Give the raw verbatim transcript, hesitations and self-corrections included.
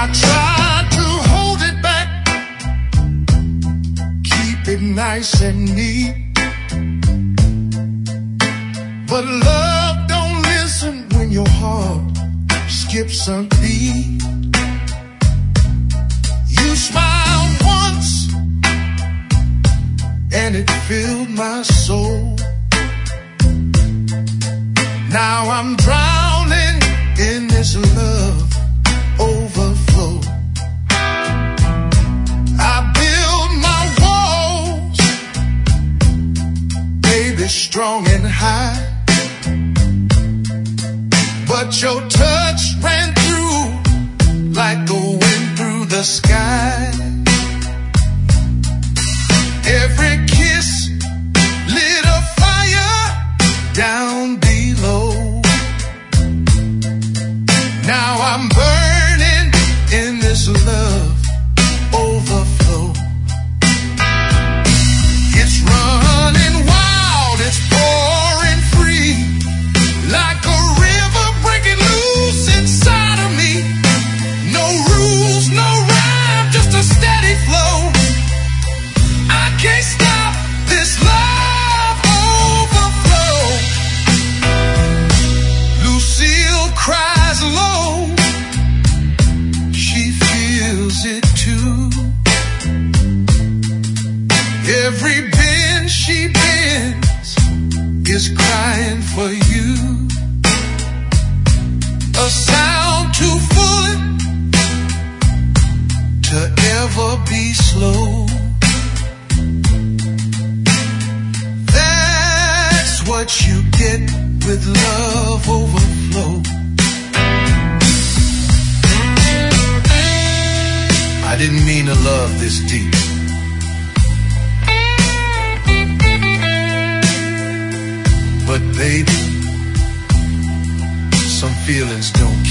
I tried to hold it back, keep it nice and neat, but love don't listen when your heart skips a beat. You smiled once and it filled my soul. Now I'm drowning in this love overflow. I build my walls, baby, strong and high, but your touch ran through like a wind through the sky. Every kiss lit a fire down below. Now I'm burning in this love overflow. It's running wild, it's pouring free, like a river breaking loose inside of me. No rules, no rhyme, just a steady flow. I can't stop this love overflow. Lucille cries low, she feels it too. Every bend she bends is crying for you. A sound too full to ever be slow. That's what you get with love overflow. I didn't mean to love this deep, but baby, some feelings don't